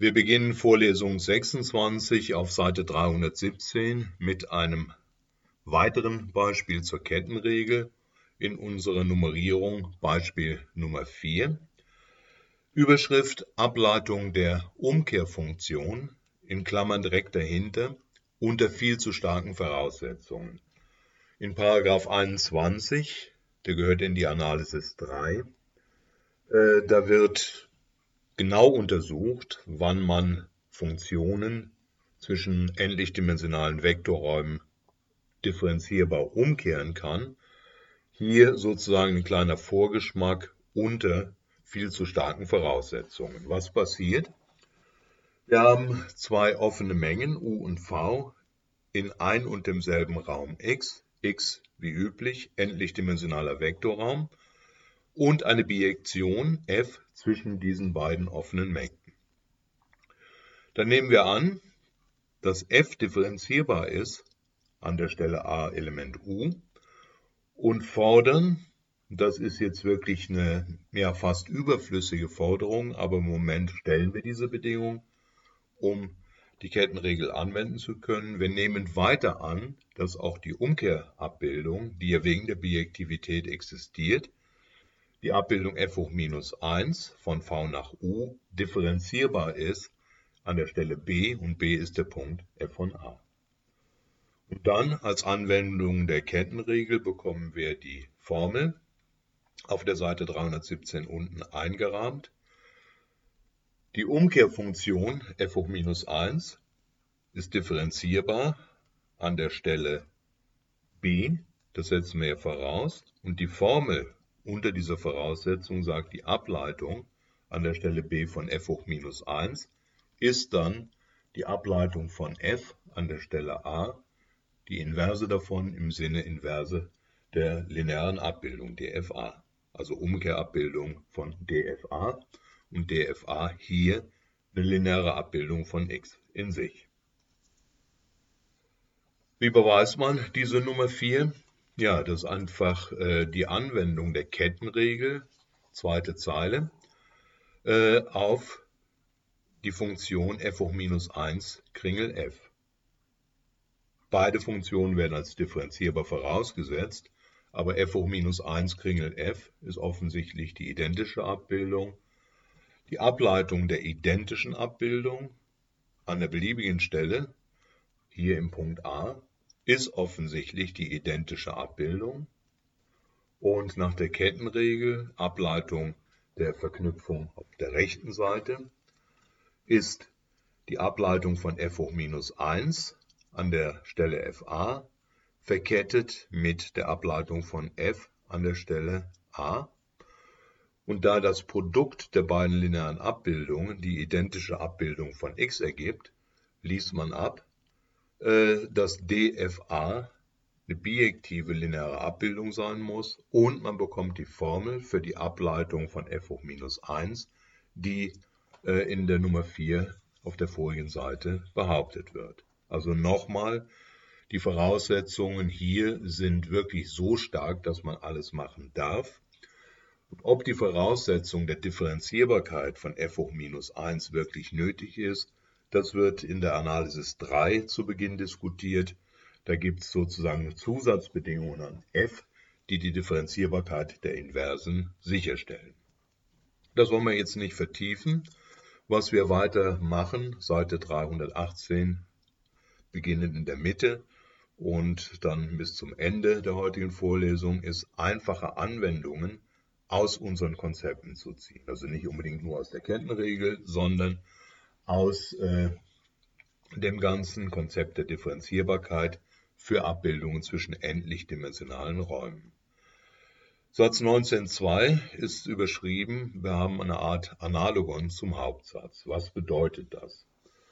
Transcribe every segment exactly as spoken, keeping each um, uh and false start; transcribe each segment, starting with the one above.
Wir beginnen Vorlesung sechsundzwanzig auf Seite dreihundertsiebzehn mit einem weiteren Beispiel zur Kettenregel in unserer Nummerierung Beispiel Nummer vier. Überschrift Ableitung der Umkehrfunktion in Klammern direkt dahinter unter viel zu starken Voraussetzungen. In Paragraph einundzwanzig, der gehört in die Analysis drei, äh, da wird genau untersucht, wann man Funktionen zwischen endlichdimensionalen Vektorräumen differenzierbar umkehren kann. Hier sozusagen ein kleiner Vorgeschmack unter viel zu starken Voraussetzungen. Was passiert? Wir haben zwei offene Mengen U und V in ein und demselben Raum X, X wie üblich, endlichdimensionaler Vektorraum, und eine Bijektion F zwischen diesen beiden offenen Mengen. Dann nehmen wir an, dass F differenzierbar ist an der Stelle A Element U und fordern, das ist jetzt wirklich eine ja, fast überflüssige Forderung, aber im Moment stellen wir diese Bedingung, um die Kettenregel anwenden zu können. Wir nehmen weiter an, dass auch die Umkehrabbildung, die ja wegen der Bijektivität existiert, die Abbildung f hoch minus eins von V nach U differenzierbar ist an der Stelle B und B ist der Punkt f von A. Und dann als Anwendung der Kettenregel bekommen wir die Formel auf der Seite dreihundertsiebzehn unten eingerahmt. Die Umkehrfunktion f hoch minus eins ist differenzierbar an der Stelle B, das setzen wir voraus, und die Formel unter dieser Voraussetzung sagt, die Ableitung an der Stelle B von f hoch minus eins ist dann die Ableitung von f an der Stelle A, die Inverse davon im Sinne Inverse der linearen Abbildung D F A, also Umkehrabbildung von D F A und D F A hier eine lineare Abbildung von x in sich. Wie beweist man diese Nummer vier? Ja, das ist einfach äh, die Anwendung der Kettenregel, zweite Zeile, äh, auf die Funktion f hoch minus eins Kringel f. Beide Funktionen werden als differenzierbar vorausgesetzt, aber f hoch minus eins Kringel f ist offensichtlich die identische Abbildung. Die Ableitung der identischen Abbildung an der beliebigen Stelle, hier im Punkt A, ist offensichtlich die identische Abbildung. Und nach der Kettenregel, Ableitung der Verknüpfung auf der rechten Seite, ist die Ableitung von f hoch minus eins an der Stelle f a verkettet mit der Ableitung von f an der Stelle a. Und da das Produkt der beiden linearen Abbildungen die identische Abbildung von x ergibt, liest man ab, dass D F A eine bijektive lineare Abbildung sein muss und man bekommt die Formel für die Ableitung von f hoch minus eins, die in der Nummer vier auf der vorigen Seite behauptet wird. Also nochmal, die Voraussetzungen hier sind wirklich so stark, dass man alles machen darf. Und ob die Voraussetzung der Differenzierbarkeit von f hoch minus eins wirklich nötig ist, das wird in der Analysis drei zu Beginn diskutiert. Da gibt es sozusagen Zusatzbedingungen an f, die die Differenzierbarkeit der Inversen sicherstellen. Das wollen wir jetzt nicht vertiefen. Was wir weiter machen, Seite dreihundertachtzehn, beginnend in der Mitte und dann bis zum Ende der heutigen Vorlesung, ist einfache Anwendungen aus unseren Konzepten zu ziehen. Also nicht unbedingt nur aus der Kettenregel, sondern aus äh, dem ganzen Konzept der Differenzierbarkeit für Abbildungen zwischen endlichdimensionalen Räumen. Satz neunzehn Punkt zwei ist überschrieben, wir haben eine Art Analogon zum Hauptsatz. Was bedeutet das?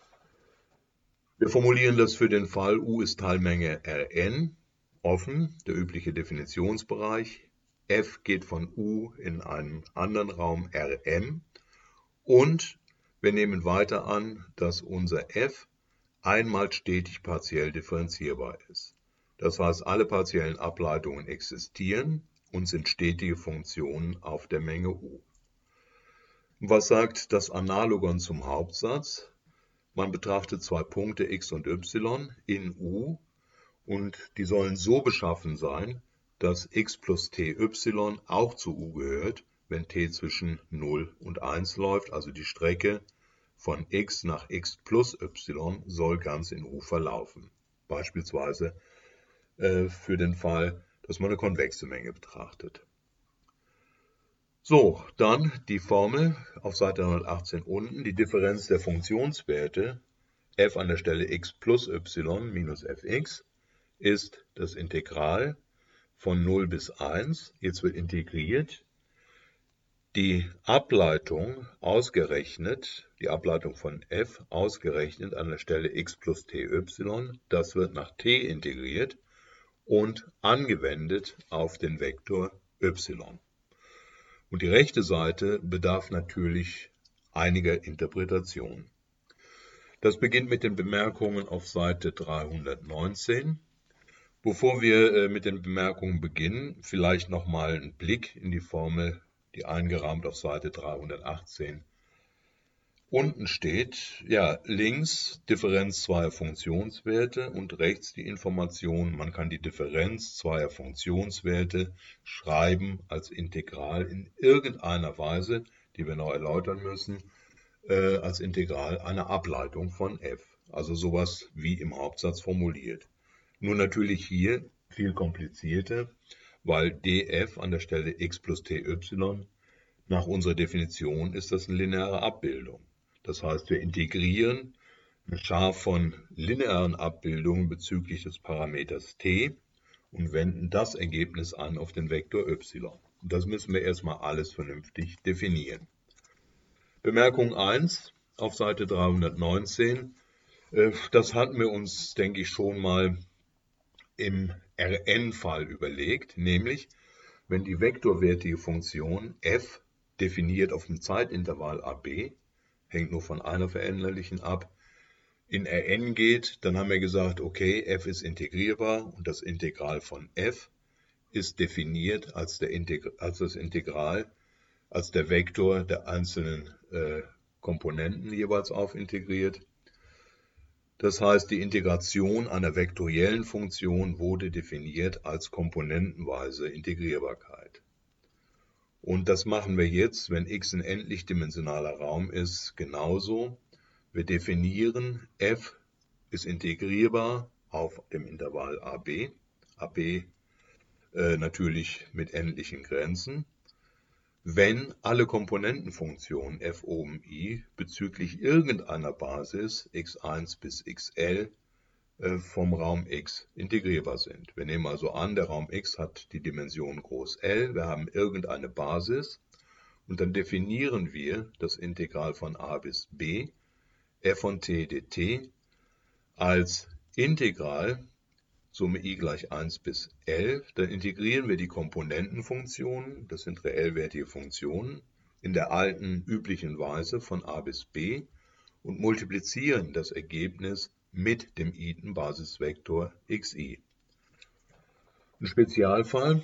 Wir formulieren das für den Fall, U ist Teilmenge Rn, offen, der übliche Definitionsbereich. F geht von U in einen anderen Raum Rm und wir nehmen weiter an, dass unser f einmal stetig partiell differenzierbar ist. Das heißt, alle partiellen Ableitungen existieren und sind stetige Funktionen auf der Menge U. Was sagt das Analogon zum Hauptsatz? Man betrachtet zwei Punkte x und y in U und die sollen so beschaffen sein, dass x plus ty auch zu U gehört, wenn t zwischen null und eins läuft, also die Strecke von x nach x plus y soll ganz in U verlaufen. Beispielsweise äh, für den Fall, dass man eine konvexe Menge betrachtet. So, dann die Formel auf Seite hundertachtzehn unten, die Differenz der Funktionswerte f an der Stelle x plus y minus fx ist das Integral von null bis eins, jetzt wird integriert, die Ableitung ausgerechnet, die Ableitung von f ausgerechnet an der Stelle x plus ty, das wird nach t integriert und angewendet auf den Vektor y. Und die rechte Seite bedarf natürlich einiger Interpretation. Das beginnt mit den Bemerkungen auf Seite dreihundertneunzehn. Bevor wir mit den Bemerkungen beginnen, vielleicht nochmal einen Blick in die Formel, die eingerahmt auf Seite dreihundertachtzehn unten steht. Ja, links Differenz zweier Funktionswerte und rechts die Information, man kann die Differenz zweier Funktionswerte schreiben als Integral in irgendeiner Weise, die wir noch erläutern müssen, äh, als Integral einer Ableitung von f. Also sowas wie im Hauptsatz formuliert. Nur natürlich hier viel komplizierter, weil df an der Stelle x plus ty, nach unserer Definition ist das eine lineare Abbildung. Das heißt, wir integrieren eine Schar von linearen Abbildungen bezüglich des Parameters t und wenden das Ergebnis an auf den Vektor y. Und das müssen wir erstmal alles vernünftig definieren. Bemerkung eins auf Seite dreihundertneunzehn. Das hatten wir uns, denke ich, schon mal im R N-Fall überlegt, nämlich wenn die vektorwertige Funktion f definiert auf dem Zeitintervall a b, hängt nur von einer Veränderlichen ab, in R N geht, dann haben wir gesagt, okay, f ist integrierbar und das Integral von f ist definiert als, der Integ- als das Integral, als der Vektor der einzelnen äh, Komponenten jeweils aufintegriert. Das heißt, die Integration einer vektoriellen Funktion wurde definiert als komponentenweise Integrierbarkeit. Und das machen wir jetzt, wenn x ein endlichdimensionaler Raum ist, genauso. Wir definieren, f ist integrierbar auf dem Intervall a b, a b äh, natürlich mit endlichen Grenzen, wenn alle Komponentenfunktionen f oben i bezüglich irgendeiner Basis x eins bis xl äh, vom Raum x integrierbar sind. Wir nehmen also an, der Raum x hat die Dimension groß L, wir haben irgendeine Basis und dann definieren wir das Integral von a bis b f von t dt als Integral Summe i gleich eins bis l, dann integrieren wir die Komponentenfunktionen, das sind reellwertige Funktionen, in der alten üblichen Weise von a bis b und multiplizieren das Ergebnis mit dem iden Basisvektor xi. Ein Spezialfall,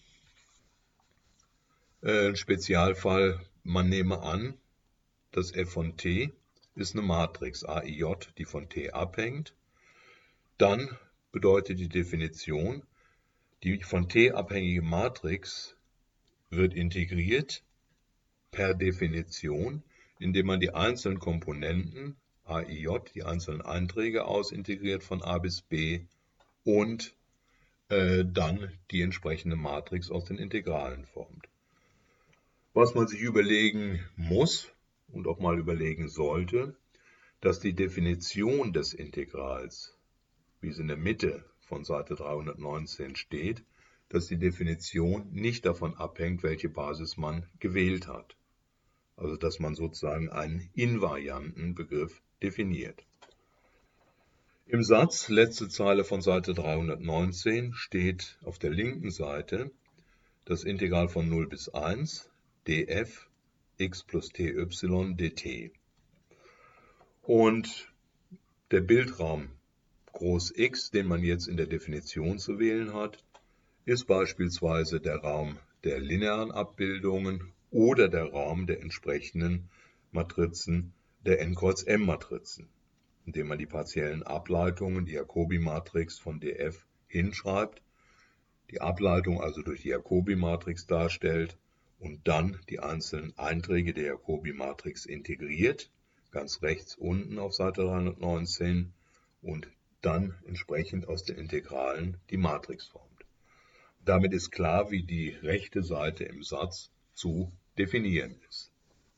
äh, ein Spezialfall, man nehme an, dass f von t ist eine Matrix A I J, die von t abhängt, dann bedeutet die Definition, die von t abhängige Matrix wird integriert per Definition, indem man die einzelnen Komponenten A I J, die einzelnen Einträge ausintegriert von a bis b und äh, dann die entsprechende Matrix aus den Integralen formt. Was man sich überlegen muss und auch mal überlegen sollte, dass die Definition des Integrals, wie es in der Mitte von Seite dreihundertneunzehn steht, dass die Definition nicht davon abhängt, welche Basis man gewählt hat. Also dass man sozusagen einen invarianten Begriff definiert. Im Satz, letzte Zeile von Seite dreihundertneunzehn, steht auf der linken Seite das Integral von null bis eins df x plus ty dt. Und der Bildraum groß X, den man jetzt in der Definition zu wählen hat, ist beispielsweise der Raum der linearen Abbildungen oder der Raum der entsprechenden Matrizen der N Kreuz M-Matrizen, indem man die partiellen Ableitungen, die Jacobi-Matrix von D F hinschreibt, die Ableitung also durch die Jacobi-Matrix darstellt und dann die einzelnen Einträge der Jacobi-Matrix integriert, ganz rechts unten auf Seite dreihundertneunzehn, und dann entsprechend aus den Integralen die Matrix formt. Damit ist klar, wie die rechte Seite im Satz zu definieren ist.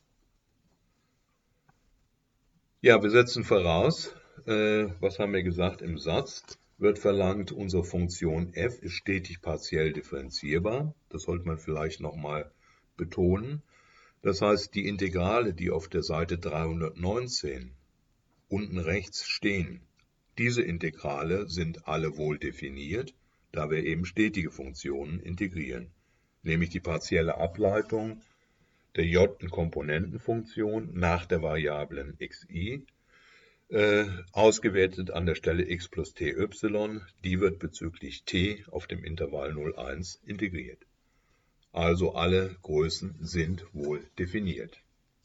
Ja, wir setzen voraus, äh, was haben wir gesagt, im Satz wird verlangt, unsere Funktion f ist stetig partiell differenzierbar. Das sollte man vielleicht nochmal betonen. Das heißt, die Integrale, die auf der Seite dreihundertneunzehn unten rechts stehen, diese Integrale sind alle wohl definiert, da wir eben stetige Funktionen integrieren, nämlich die partielle Ableitung der j-Komponentenfunktion nach der Variablen xi, äh, ausgewertet an der Stelle x plus ty, die wird bezüglich t auf dem Intervall null, eins integriert. Also alle Größen sind wohl definiert.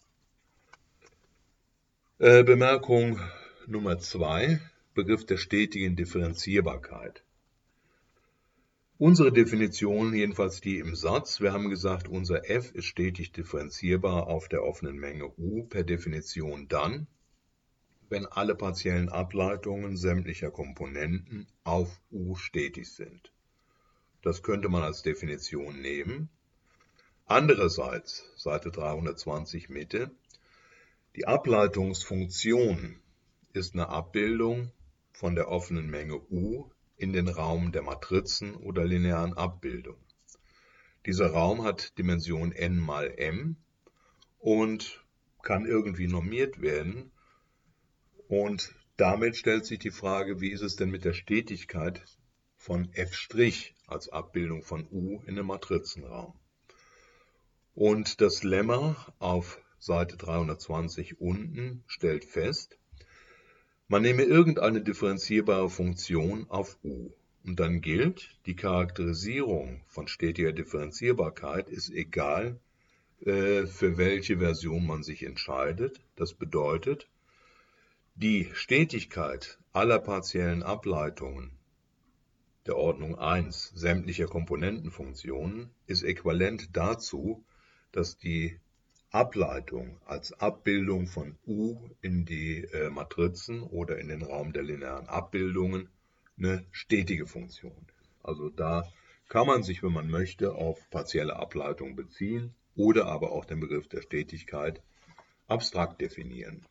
Äh, Bemerkung Nummer zwei, Begriff der stetigen Differenzierbarkeit. Unsere Definition, jedenfalls die im Satz, wir haben gesagt, unser f ist stetig differenzierbar auf der offenen Menge U per Definition dann, wenn alle partiellen Ableitungen sämtlicher Komponenten auf U stetig sind. Das könnte man als Definition nehmen. Andererseits, Seite dreihundertzwanzig Mitte, die Ableitungsfunktion ist eine Abbildung von der offenen Menge U in den Raum der Matrizen oder linearen Abbildung. Dieser Raum hat Dimension n mal m und kann irgendwie normiert werden. Und damit stellt sich die Frage, wie ist es denn mit der Stetigkeit von f' als Abbildung von U in dem Matrizenraum? Und das Lemma auf Seite dreihundertzwanzig unten stellt fest, man nehme irgendeine differenzierbare Funktion auf U und dann gilt, die Charakterisierung von stetiger Differenzierbarkeit ist egal, äh, für welche Version man sich entscheidet. Das bedeutet, die Stetigkeit aller partiellen Ableitungen der Ordnung eins sämtlicher Komponentenfunktionen ist äquivalent dazu, dass die Ableitung als Abbildung von U in die äh, Matrizen oder in den Raum der linearen Abbildungen eine stetige Funktion ist. Also da kann man sich, wenn man möchte, auf partielle Ableitung beziehen oder aber auch den Begriff der Stetigkeit abstrakt definieren.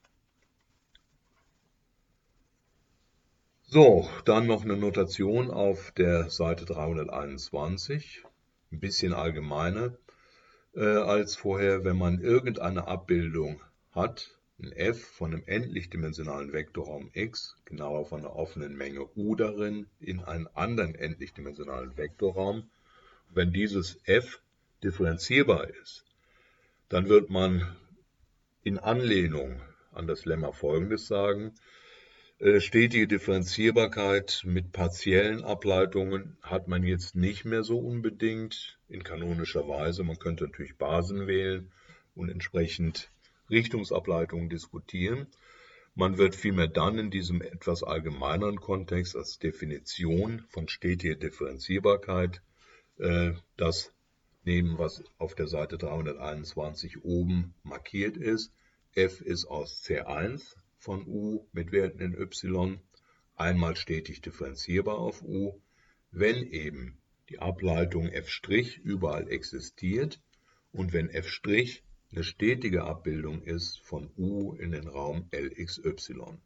So, dann noch eine Notation auf der Seite dreihunderteinundzwanzig, ein bisschen allgemeiner äh, als vorher, wenn man irgendeine Abbildung hat, ein f von einem endlichdimensionalen Vektorraum x, genauer von einer offenen Menge U darin, in einen anderen endlichdimensionalen Vektorraum. Wenn dieses f differenzierbar ist, dann wird man in Anlehnung an das Lemma Folgendes sagen: Stetige Differenzierbarkeit mit partiellen Ableitungen hat man jetzt nicht mehr so unbedingt in kanonischer Weise. Man könnte natürlich Basen wählen und entsprechend Richtungsableitungen diskutieren. Man wird vielmehr dann in diesem etwas allgemeineren Kontext als Definition von stetiger Differenzierbarkeit äh, das nehmen, was auf der Seite dreihunderteinundzwanzig oben markiert ist. F ist aus C eins von U mit Werten in y einmal stetig differenzierbar auf U, wenn eben die Ableitung f' überall existiert und wenn f' eine stetige Abbildung ist von U in den Raum L x y.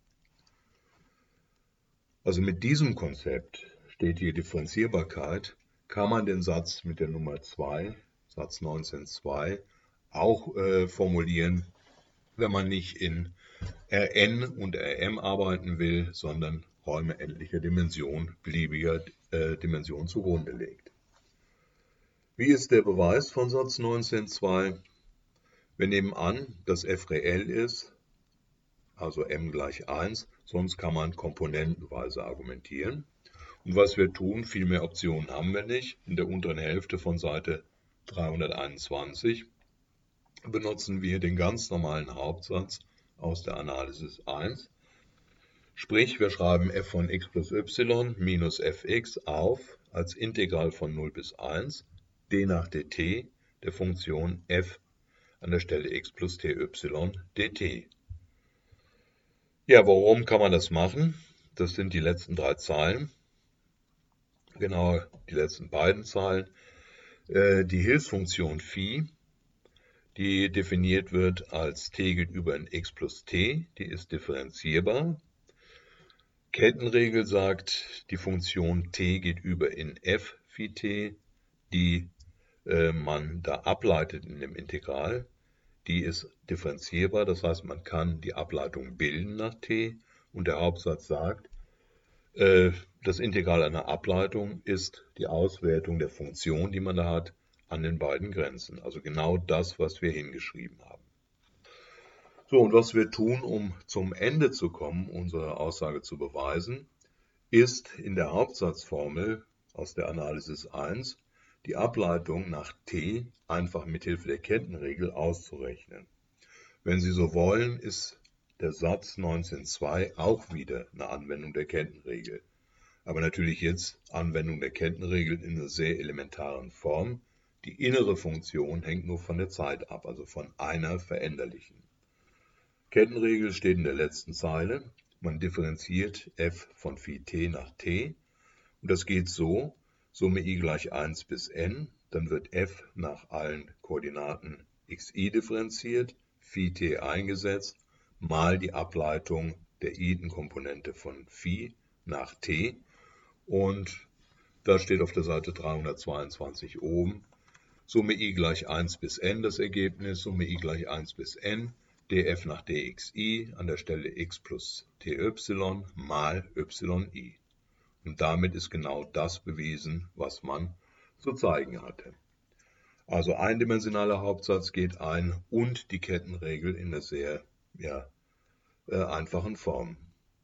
Also mit diesem Konzept stetige Differenzierbarkeit kann man den Satz mit der Nummer zwei, Satz neunzehn Punkt zwei, auch äh, formulieren, wenn man nicht in Rn und Rm arbeiten will, sondern Räume endlicher Dimension, beliebiger äh, Dimension zugrunde legt. Wie ist der Beweis von Satz neunzehn Punkt zwei? Wir nehmen an, dass f reell ist, also m gleich eins, sonst kann man komponentenweise argumentieren. Und was wir tun, viel mehr Optionen haben wir nicht. In der unteren Hälfte von Seite dreihunderteinundzwanzig benutzen wir den ganz normalen Hauptsatz aus der Analysis eins. Sprich, wir schreiben f von x plus y minus fx auf als Integral von null bis eins d nach dt der Funktion f an der Stelle x plus ty dt. Ja, warum kann man das machen? Das sind die letzten drei Zeilen, genau die letzten beiden Zeilen. Äh, die Hilfsfunktion phi, die definiert wird als t geht über in x plus t, die ist differenzierbar. Kettenregel sagt, die Funktion t geht über in f phi t, die äh, man da ableitet in dem Integral, die ist differenzierbar, das heißt, man kann die Ableitung bilden nach t und der Hauptsatz sagt, äh, das Integral einer Ableitung ist die Auswertung der Funktion, die man da hat, an den beiden Grenzen. Also genau das, was wir hingeschrieben haben. So, und was wir tun, um zum Ende zu kommen, unsere Aussage zu beweisen, ist in der Hauptsatzformel aus der Analysis eins die Ableitung nach t einfach mit Hilfe der Kettenregel auszurechnen. Wenn Sie so wollen, ist der Satz neunzehn Punkt zwei auch wieder eine Anwendung der Kettenregel. Aber natürlich jetzt Anwendung der Kettenregel in einer sehr elementaren Form. Die innere Funktion hängt nur von der Zeit ab, also von einer veränderlichen. Kettenregel steht in der letzten Zeile. Man differenziert f von phi t nach t. Und das geht so, Summe i gleich eins bis n, dann wird f nach allen Koordinaten xi differenziert, phi t eingesetzt, mal die Ableitung der i-ten Komponente von phi nach t. Und da steht auf der Seite dreihundertzweiundzwanzig oben, Summe i gleich eins bis n das Ergebnis, Summe i gleich eins bis n, df nach dxi an der Stelle x plus ty mal yi. Und damit ist genau das bewiesen, was man zu zeigen hatte. Also eindimensionaler Hauptsatz geht ein und die Kettenregel in einer sehr ja, äh, einfachen Form.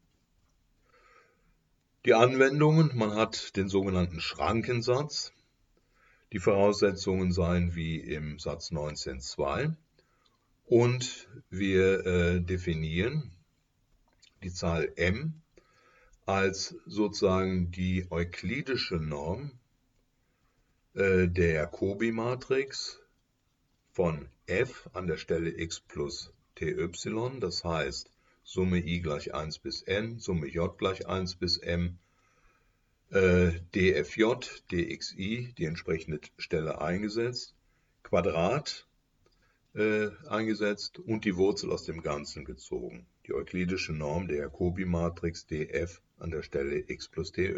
Die Anwendungen, man hat den sogenannten Schrankensatz. Die Voraussetzungen seien wie im Satz neunzehn Punkt zwei. Und wir äh, definieren die Zahl m als sozusagen die euklidische Norm äh, der Jacobi-Matrix von f an der Stelle x plus ty, das heißt Summe i gleich eins bis n, Summe j gleich eins bis m, äh, dfj, dxi, die entsprechende Stelle eingesetzt, Quadrat äh, eingesetzt und die Wurzel aus dem Ganzen gezogen. Die euklidische Norm der Jacobi-Matrix df an der Stelle x plus ty.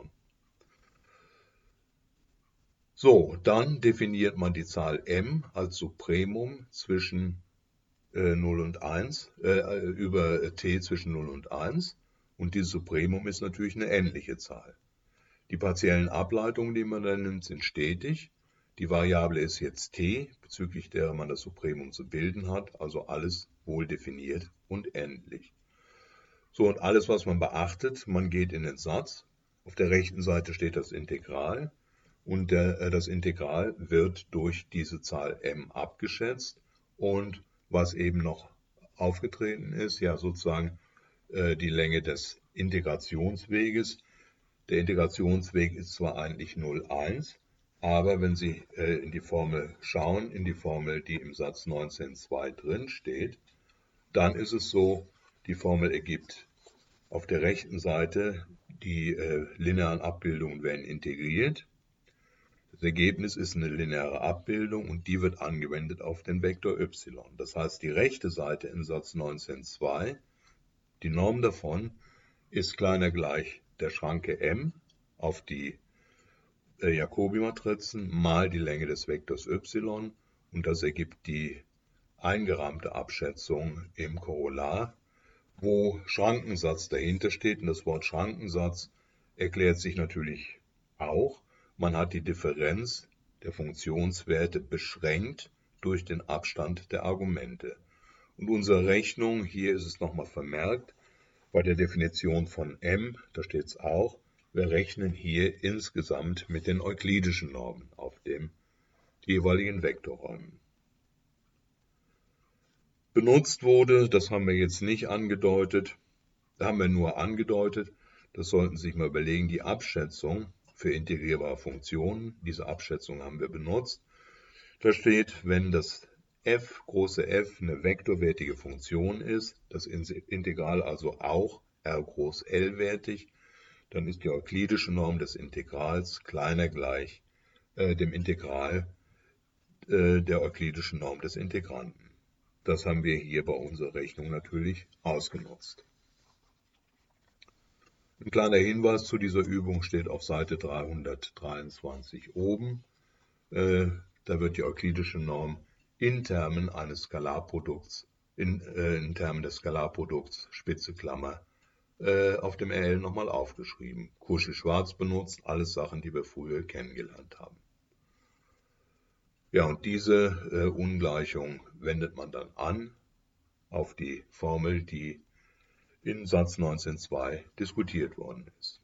So, dann definiert man die Zahl m als Supremum zwischen äh, null und eins, äh, über t zwischen null und eins. Und dieses Supremum ist natürlich eine endliche Zahl. Die partiellen Ableitungen, die man dann nimmt, sind stetig. Die Variable ist jetzt t, bezüglich derer man das Supremum zu bilden hat, also alles wohl definiert und endlich. So, und alles, was man beachtet, man geht in den Satz. Auf der rechten Seite steht das Integral und der, äh, das Integral wird durch diese Zahl m abgeschätzt. Und was eben noch aufgetreten ist, ja sozusagen äh, die Länge des Integrationsweges. Der Integrationsweg ist zwar eigentlich null, eins, aber wenn Sie äh, in die Formel schauen, in die Formel, die im Satz neunzehn Punkt zwei drin steht, dann ist es so, die Formel ergibt auf der rechten Seite, die äh, linearen Abbildungen werden integriert. Das Ergebnis ist eine lineare Abbildung und die wird angewendet auf den Vektor y. Das heißt, die rechte Seite im Satz neunzehn Punkt zwei, die Norm davon ist kleiner gleich der Schranke m auf die äh, Jacobi-Matrizen mal die Länge des Vektors y und das ergibt die eingerahmte Abschätzung im Korollar, wo Schrankensatz dahinter steht. Und das Wort Schrankensatz erklärt sich natürlich auch. Man hat die Differenz der Funktionswerte beschränkt durch den Abstand der Argumente. Und unsere Rechnung, hier ist es nochmal vermerkt, bei der Definition von m, da steht es auch, wir rechnen hier insgesamt mit den euklidischen Normen auf den jeweiligen Vektorräumen. benutzt wurde, das haben wir jetzt nicht angedeutet, da haben wir nur angedeutet, das sollten Sie sich mal überlegen, die Abschätzung für integrierbare Funktionen, diese Abschätzung haben wir benutzt. Da steht, wenn das f, große F, eine vektorwertige Funktion ist, das Integral also auch R groß L-wertig, dann ist die euklidische Norm des Integrals kleiner gleich äh, dem Integral äh, der euklidischen Norm des Integranten. Das haben wir hier bei unserer Rechnung natürlich ausgenutzt. Ein kleiner Hinweis zu dieser Übung steht auf Seite dreihundertdreiundzwanzig oben. Äh, da wird die euklidische Norm in Termen eines Skalarprodukts, in, äh, in Termen des Skalarprodukts, Spitze Klammer, äh, auf dem R L nochmal aufgeschrieben. Cauchy-Schwarz benutzt, alles Sachen, die wir früher kennengelernt haben. Ja, und diese äh, Ungleichung wendet man dann an auf die Formel, die in Satz neunzehn Punkt zwei diskutiert worden ist.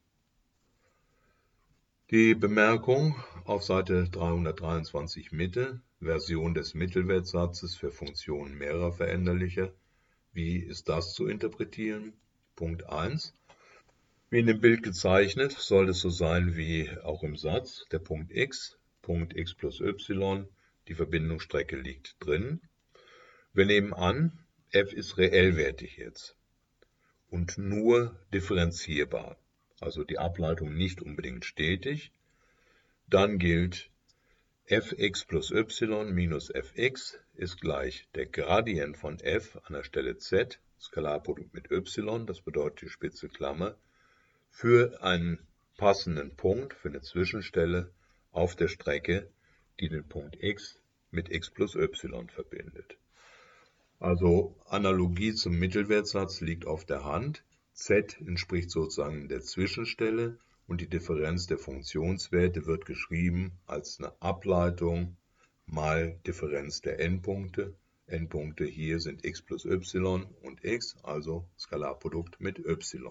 Die Bemerkung auf Seite dreihundertdreiundzwanzig Mitte, Version des Mittelwertsatzes für Funktionen mehrerer Veränderlicher. Wie ist das zu interpretieren? Punkt eins. Wie in dem Bild gezeichnet, soll es so sein wie auch im Satz. Der Punkt x, Punkt x plus y, die Verbindungsstrecke liegt drin. Wir nehmen an, f ist reellwertig jetzt und nur differenzierbar, also die Ableitung nicht unbedingt stetig. Dann gilt, fx plus y minus fx ist gleich der Gradient von f an der Stelle z, Skalarprodukt mit y, das bedeutet die spitze Klammer, für einen passenden Punkt, für eine Zwischenstelle auf der Strecke, die den Punkt x mit x plus y verbindet. Also Analogie zum Mittelwertsatz liegt auf der Hand. Z entspricht sozusagen der Zwischenstelle und die Differenz der Funktionswerte wird geschrieben als eine Ableitung mal Differenz der Endpunkte. Endpunkte hier sind x plus y und x, also Skalarprodukt mit y.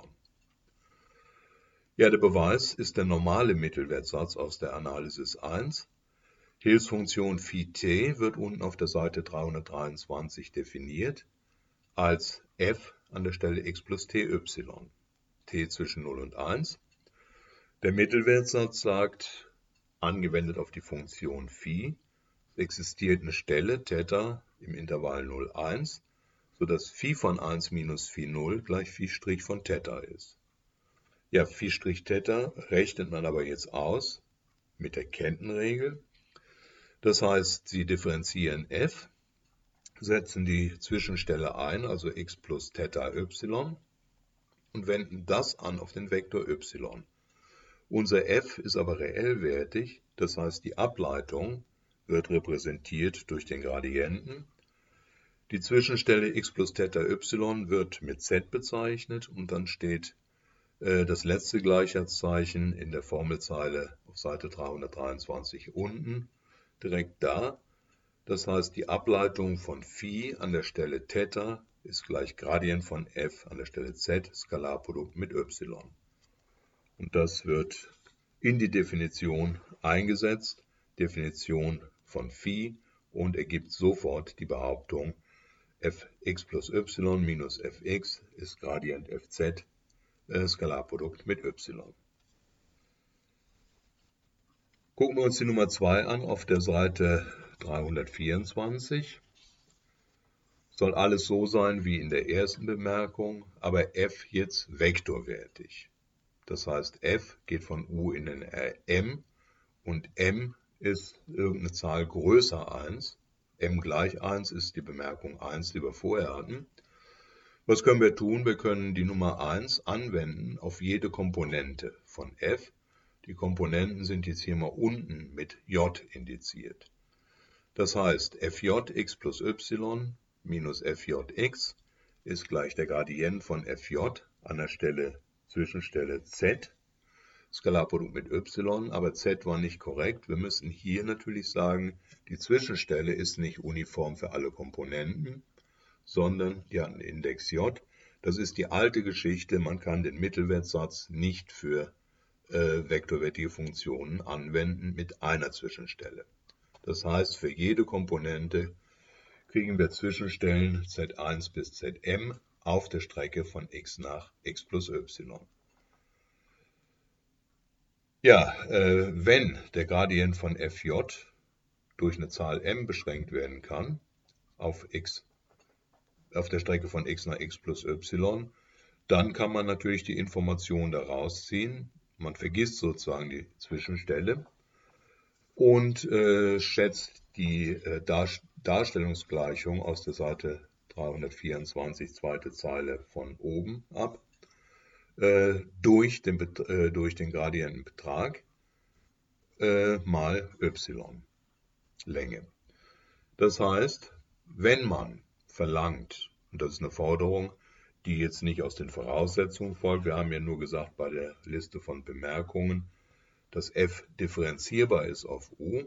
Ja, der Beweis ist der normale Mittelwertsatz aus der Analysis eins. Hilfsfunktion Phi-t wird unten auf der Seite dreihundertdreiundzwanzig definiert als f an der Stelle x plus ty, t zwischen null und eins. Der Mittelwertsatz sagt, angewendet auf die Funktion Phi, existiert eine Stelle, Theta, im Intervall null, eins, sodass Phi von eins minus Phi null gleich Phi' von Theta ist. Ja, Phi' Theta rechnet man aber jetzt aus mit der Kettenregel. Das heißt, Sie differenzieren f, setzen die Zwischenstelle ein, also x plus Theta y, und wenden das an auf den Vektor y. Unser f ist aber reellwertig, das heißt, die Ableitung wird repräsentiert durch den Gradienten. Die Zwischenstelle x plus Theta y wird mit z bezeichnet und dann steht äh, das letzte Gleichheitszeichen in der Formelzeile auf Seite dreihundertdreiundzwanzig unten direkt da. Das heißt, die Ableitung von Phi an der Stelle Theta ist gleich Gradient von f an der Stelle z, Skalarprodukt mit y. Und das wird in die Definition eingesetzt, Definition von Phi, und ergibt sofort die Behauptung, fx plus y minus fx ist Gradient fz, äh, Skalarprodukt mit y. Gucken wir uns die Nummer zwei an auf der Seite dreihundertvierundzwanzig. Soll alles so sein wie in der ersten Bemerkung, aber f jetzt vektorwertig. Das heißt, f geht von U in den M und M ist irgendeine Zahl größer eins. M gleich eins ist die Bemerkung eins, die wir vorher hatten. Was können wir tun? Wir können die Nummer eins anwenden auf jede Komponente von f. Die Komponenten sind jetzt hier mal unten mit j indiziert. Das heißt, fj x plus y minus fjx ist gleich der Gradient von fj an der Stelle Zwischenstelle z, Skalarprodukt mit y, aber z war nicht korrekt. Wir müssen hier natürlich sagen, die Zwischenstelle ist nicht uniform für alle Komponenten, sondern die hat einen Index j. Das ist die alte Geschichte, man kann den Mittelwertsatz nicht für äh, vektorwertige Funktionen anwenden mit einer Zwischenstelle. Das heißt, für jede Komponente kriegen wir Zwischenstellen Z eins bis Zm auf der Strecke von x nach x plus y. Ja, äh, wenn der Gradient von Fj durch eine Zahl m beschränkt werden kann, auf x, auf der Strecke von x nach x plus y, dann kann man natürlich die Information daraus ziehen. Man vergisst sozusagen die Zwischenstelle und äh, schätzt die äh, Dar Darstellungsgleichung aus der Seite dreihundertvierundzwanzig, zweite Zeile von oben ab, äh, durch, den, äh, durch den Gradientenbetrag äh, mal y, Länge. Das heißt, wenn man verlangt, und das ist eine Forderung, die jetzt nicht aus den Voraussetzungen folgt, wir haben ja nur gesagt bei der Liste von Bemerkungen, dass f differenzierbar ist auf u,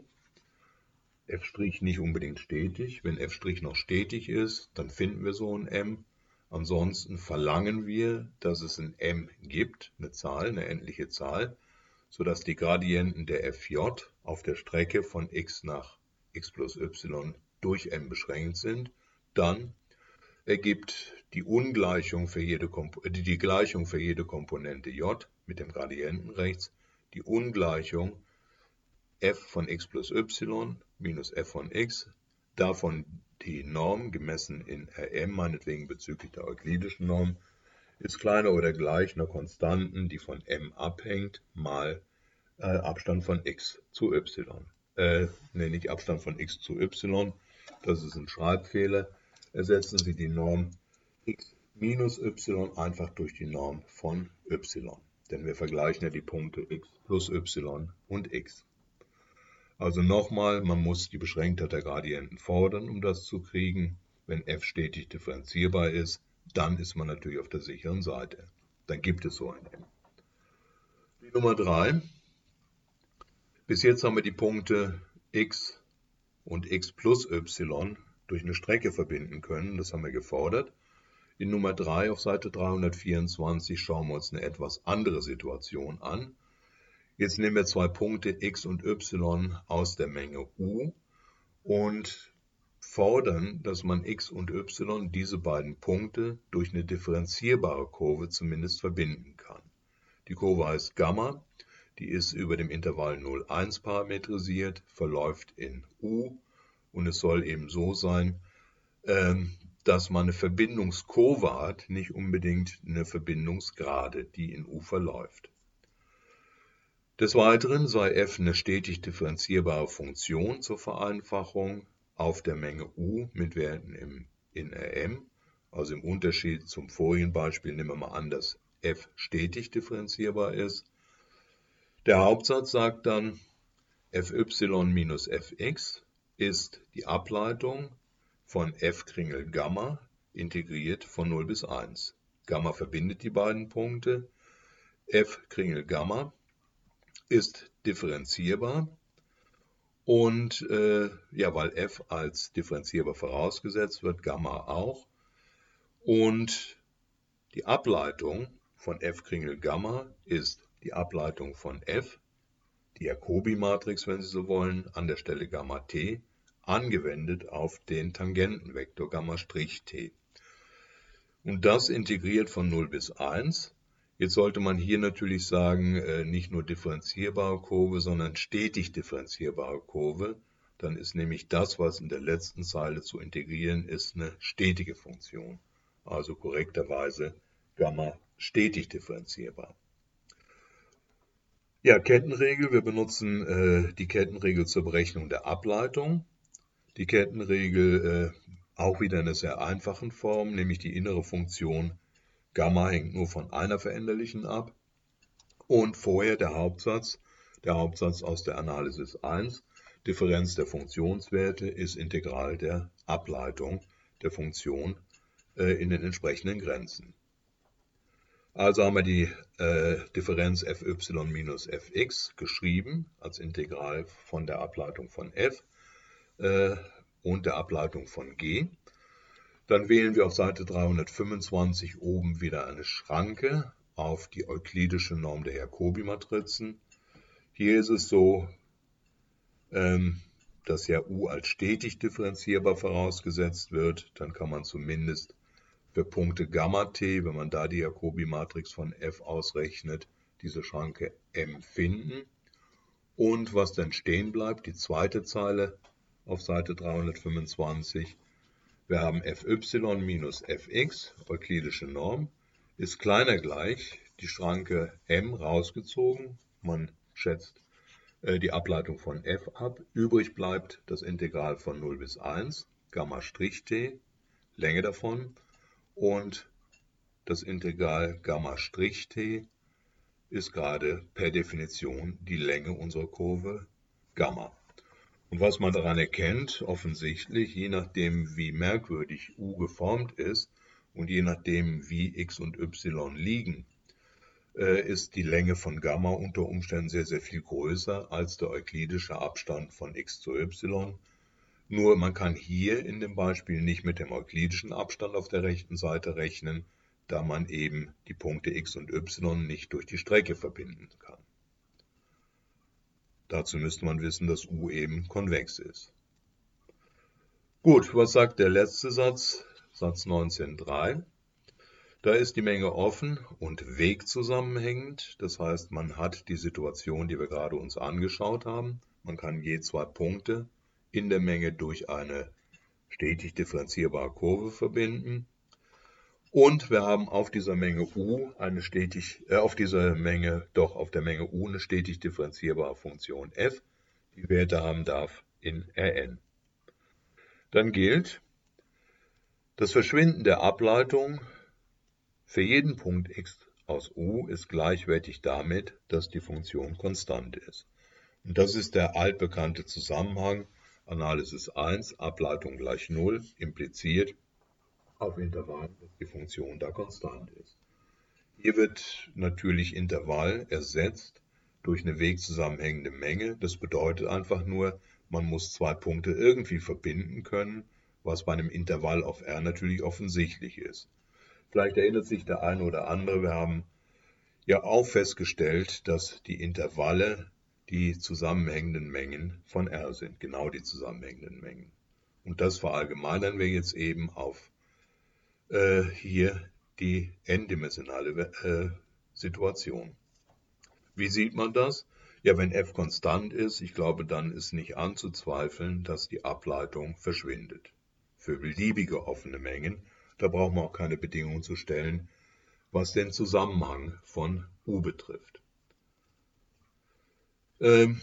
f' nicht unbedingt stetig. Wenn f' noch stetig ist, dann finden wir so ein m. Ansonsten verlangen wir, dass es ein m gibt, eine Zahl, eine endliche Zahl, sodass die Gradienten der Fj auf der Strecke von x nach x plus y durch m beschränkt sind. Dann ergibt die Ungleichung für jede Komp die, die Gleichung für jede Komponente j mit dem Gradienten rechts, die Ungleichung f von x plus y minus f von x, davon die Norm gemessen in Rm, meinetwegen bezüglich der euklidischen Norm, ist kleiner oder gleich einer Konstanten, die von m abhängt, mal äh, Abstand von x zu y. Äh, ne, nicht Abstand von x zu y, das ist ein Schreibfehler. Ersetzen Sie die Norm x minus y einfach durch die Norm von y. Denn wir vergleichen ja die Punkte x plus y und x. Also nochmal, man muss die Beschränktheit der Gradienten fordern, um das zu kriegen. Wenn f stetig differenzierbar ist, dann ist man natürlich auf der sicheren Seite. Dann gibt es so ein m. Die Nummer drei. Bis jetzt haben wir die Punkte x und x plus y durch eine Strecke verbinden können. Das haben wir gefordert. In Nummer drei auf Seite dreihundertvierundzwanzig schauen wir uns eine etwas andere Situation an. Jetzt nehmen wir zwei Punkte x und y aus der Menge u und fordern, dass man x und y, diese beiden Punkte, durch eine differenzierbare Kurve zumindest verbinden kann. Die Kurve heißt Gamma, die ist über dem Intervall null, eins parametrisiert, verläuft in u und es soll eben so sein, dass man eine Verbindungskurve hat, nicht unbedingt eine Verbindungsgrade, die in u verläuft. Des Weiteren sei f eine stetig differenzierbare Funktion zur Vereinfachung auf der Menge u mit Werten im, in Rm. Also im Unterschied zum vorigen Beispiel nehmen wir mal an, dass f stetig differenzierbar ist. Der Hauptsatz sagt dann, fy minus fx ist die Ableitung von f Kringel Gamma integriert von null bis eins. Gamma verbindet die beiden Punkte. F Kringel Gamma ist differenzierbar und äh, ja, weil f als differenzierbar vorausgesetzt wird, Gamma auch. Und die Ableitung von f Kringel Gamma ist die Ableitung von f, die Jacobi-Matrix, wenn Sie so wollen, an der Stelle Gamma t, angewendet auf den Tangentenvektor Gamma'(t). Und das integriert von null bis eins. Jetzt sollte man hier natürlich sagen, nicht nur differenzierbare Kurve, sondern stetig differenzierbare Kurve. Dann ist nämlich das, was in der letzten Zeile zu integrieren ist, eine stetige Funktion. Also korrekterweise Gamma stetig differenzierbar. Ja, Kettenregel. Wir benutzen äh, die Kettenregel zur Berechnung der Ableitung. Die Kettenregel äh, auch wieder in einer sehr einfachen Form, nämlich die innere Funktion Gamma hängt nur von einer Veränderlichen ab. Und vorher der Hauptsatz, der Hauptsatz aus der Analysis eins, Differenz der Funktionswerte ist Integral der Ableitung der Funktion äh, in den entsprechenden Grenzen. Also haben wir die äh, Differenz fy minus fx geschrieben als Integral von der Ableitung von f äh, und der Ableitung von g. Dann wählen wir auf Seite dreihundertfünfundzwanzig oben wieder eine Schranke auf die euklidische Norm der Jacobi-Matrizen. Hier ist es so, ähm, dass ja u als stetig differenzierbar vorausgesetzt wird, dann kann man zumindest für Punkte Gamma t, wenn man da die Jacobi-Matrix von f ausrechnet, diese Schranke M finden. Und was dann stehen bleibt, die zweite Zeile auf Seite dreihundertfünfundzwanzig, wir haben fy minus fx, euklidische Norm, ist kleiner gleich, die Schranke M rausgezogen, man schätzt äh, die Ableitung von f ab, übrig bleibt das Integral von null bis eins, Gamma' t, Länge davon, und das Integral Gamma' ist gerade per Definition die Länge unserer Kurve Gamma. Und was man daran erkennt, offensichtlich, je nachdem wie merkwürdig u geformt ist und je nachdem wie x und y liegen, äh, ist die Länge von Gamma unter Umständen sehr, sehr viel größer als der euklidische Abstand von x zu y. Nur man kann hier in dem Beispiel nicht mit dem euklidischen Abstand auf der rechten Seite rechnen, da man eben die Punkte x und y nicht durch die Strecke verbinden kann. Dazu müsste man wissen, dass u eben konvex ist. Gut, was sagt der letzte Satz, Satz neunzehn Punkt drei? Da ist die Menge offen und wegzusammenhängend. Das heißt, man hat die Situation, die wir gerade uns angeschaut haben. Man kann je zwei Punkte in der Menge durch eine stetig differenzierbare Kurve verbinden. Und wir haben auf dieser Menge u eine stetig, äh, auf dieser Menge, doch auf der Menge u eine stetig differenzierbare Funktion f, die Werte haben darf in Rn. Dann gilt, das Verschwinden der Ableitung für jeden Punkt x aus u ist gleichwertig damit, dass die Funktion konstant ist. Und das ist der altbekannte Zusammenhang Analysis eins, Ableitung gleich null, impliziert auf Intervall, dass die Funktion da konstant ist. Hier wird natürlich Intervall ersetzt durch eine wegzusammenhängende Menge. Das bedeutet einfach nur, man muss zwei Punkte irgendwie verbinden können, was bei einem Intervall auf R natürlich offensichtlich ist. Vielleicht erinnert sich der eine oder andere, wir haben ja auch festgestellt, dass die Intervalle die zusammenhängenden Mengen von R sind, genau die zusammenhängenden Mengen. Und das verallgemeinern wir jetzt eben auf äh, hier die n-dimensionale äh, Situation. Wie sieht man das? Ja, wenn f konstant ist, ich glaube, dann ist nicht anzuzweifeln, dass die Ableitung verschwindet. Für beliebige offene Mengen, da braucht man auch keine Bedingungen zu stellen, was den Zusammenhang von u betrifft. Ähm,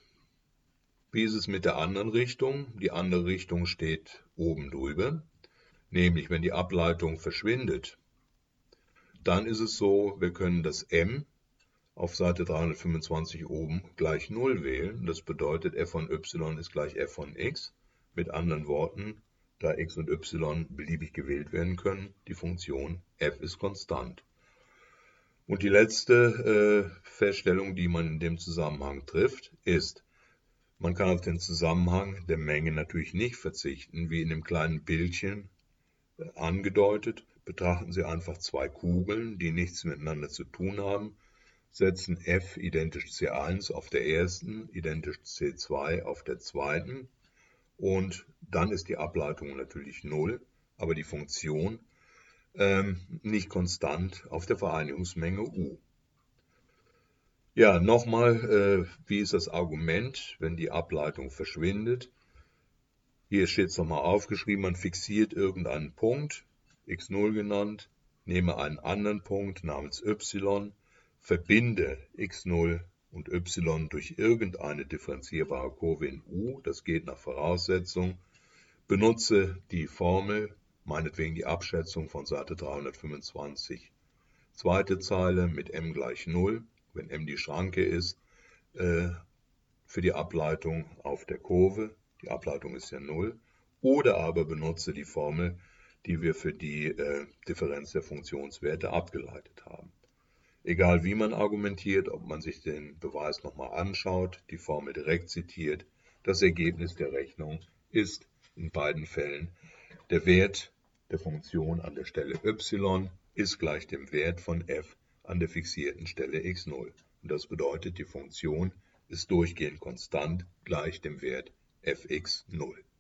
wie ist es mit der anderen Richtung? Die andere Richtung steht oben drüber, nämlich wenn die Ableitung verschwindet, dann ist es so, wir können das m auf Seite dreihundertfünfundzwanzig oben gleich null wählen. Das bedeutet, f von y ist gleich f von x. Mit anderen Worten, da x und y beliebig gewählt werden können, die Funktion f ist konstant. Und die letzte äh, Feststellung, die man in dem Zusammenhang trifft, ist, man kann auf den Zusammenhang der Menge natürlich nicht verzichten, wie in dem kleinen Bildchen äh, angedeutet. Betrachten Sie einfach zwei Kugeln, die nichts miteinander zu tun haben, setzen f identisch c eins auf der ersten, identisch c zwei auf der zweiten und dann ist die Ableitung natürlich null, aber die Funktion ähm, nicht konstant auf der Vereinigungsmenge u. Ja, nochmal, äh, wie ist das Argument, wenn die Ableitung verschwindet? Hier steht es nochmal aufgeschrieben, man fixiert irgendeinen Punkt, x null genannt, nehme einen anderen Punkt namens y, verbinde x null und y durch irgendeine differenzierbare Kurve in u, das geht nach Voraussetzung, benutze die Formel, meinetwegen die Abschätzung von Seite dreihundertfünfundzwanzig, zweite Zeile mit m gleich null, wenn m die Schranke ist, äh, für die Ableitung auf der Kurve, die Ableitung ist ja null, oder aber benutze die Formel, die wir für die äh, Differenz der Funktionswerte abgeleitet haben. Egal wie man argumentiert, ob man sich den Beweis nochmal anschaut, die Formel direkt zitiert, das Ergebnis der Rechnung ist in beiden Fällen der Wert der Funktion an der Stelle y ist gleich dem Wert von f an der fixierten Stelle x null. Und das bedeutet, die Funktion ist durchgehend konstant gleich dem Wert f x null.